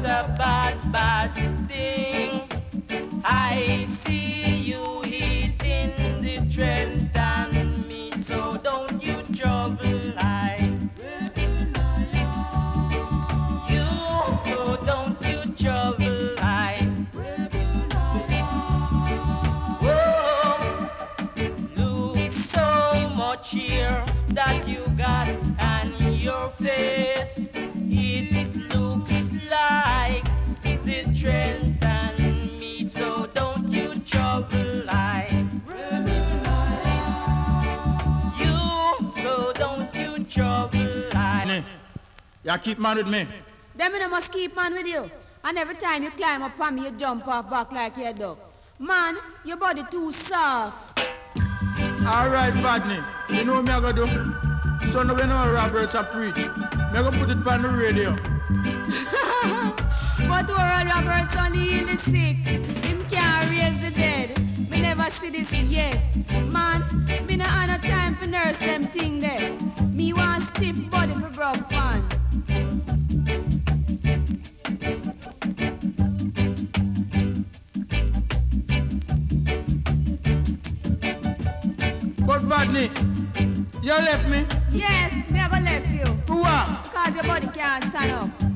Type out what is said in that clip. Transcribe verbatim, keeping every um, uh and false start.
a bad, bad thing. I see you eating the Trenton meat, so don't you trouble I. You, so don't you trouble I. Whoa, look so much here that you got on your face. It looks like the Trenton meat, so don't you trouble I. You, so don't you trouble I. You keep man with me. Them I must keep man with you. And every time you climb up on me, you jump off back like your dog. Man, your body too soft. All right, Badney. You know what me I gonna do? So now when our Roberts are preach, me I gonna put it on the radio. But Oral Roberts only really sick. Him can't raise the dead. Me never see this yet. Man, me no have no time for nurse them thing there. Me want stiff body for broke pan. But Badney, you left me. Yes, me I go left you. For what? Cause your body can't stand up.